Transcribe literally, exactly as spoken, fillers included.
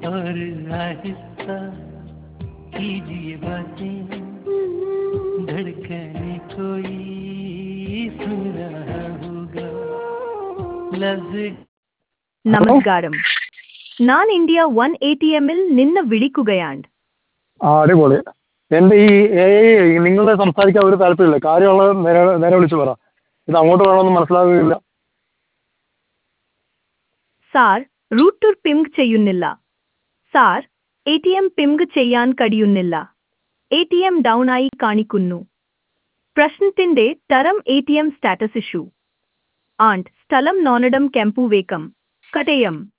और आहिस्ता कीजिए बातें, धड़कने कोई सुन रहा होगा, लफ्ज നമസ്കാരം. ഞാൻ ഇന്ത്യ വൺ എ ടി എമ്മിൽ നിന്ന് വിളിക്കുകയാണ്. ആ അടിപൊളി. എൻ്റെ ഈ എ ഐ നിങ്ങളുടെ സംസാരിക്കാൻ ഒരു താല്പര്യമില്ല. കാര്യമുള്ളത് നേരെ നേരെ വിളിച്ച് പറ. ഇത് അങ്ങോട്ട് വേണമെന്ന് മനസ്സിലാകുകയില്ല. സാർ, റൂട്ടർ പിംഗ് ചെയ്യുന്നില്ല. Sir, A T M ping ചെയ്യാൻ കഴിയുന്നില്ല. എ ടി എം ഡൗൺ ആയി കാണിക്കുന്നു. പ്രശ്നത്തിന്റെ തരം A T M status issue. And സ്ഥലം നോനഡം കെമ്പുവേക്കം, കട്ടയം.